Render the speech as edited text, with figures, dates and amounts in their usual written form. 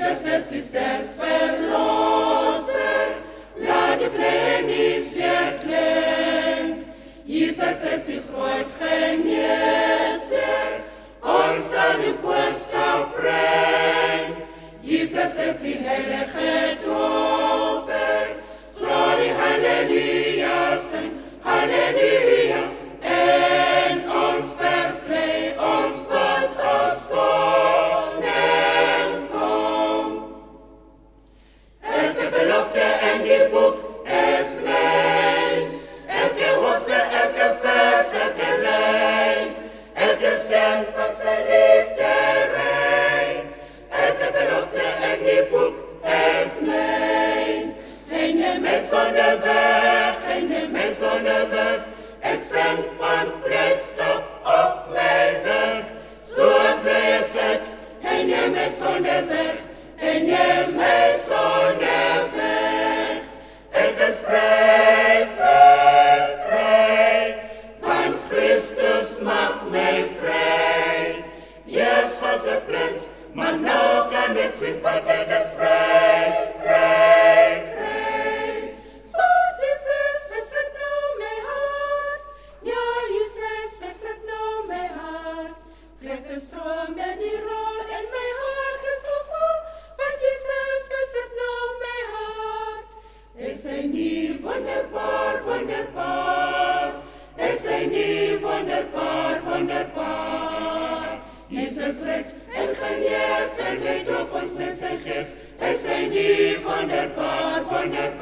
Jesus is die sterk Verlosser, laat die pleinies weer klink. Jesus is die groot geneeser, ons sal die boodskap bring. Jesus is die heilige doper, glorie, halleluja, sing, halleluja, en ons verblij, ons God as koning kom. Elke belofte in die boek is mijn, elke hoofstuk, elke vers, elke lijn, elke zin van sy liefde rein, elke belofte in die boek is mijn. Hy neem my sonder weg, hy neem my sonder weg, ek sing van vleesstap op my weg, so bly is ek, hy neem my sonder weg, hy neem my sonder weg. Ek is vry, vry, vry, want Christus maak my vry. Eers was ek blind, maar nou kan ek sien, want ek is vry, vry, vry. Want Jesus besit nou my hart, ja, Jesus besit nou my hart. Vlekke stroom in die rol en my hart is so vol, want Jesus besit nou my hart. Is hy nie wonderbaar, wonderbaar? Is hy nie wonderbaar, wonderbaar? Jesus red en genees en leid op ons met sy gees. Is hy nie wonderbaar, wonderbaar?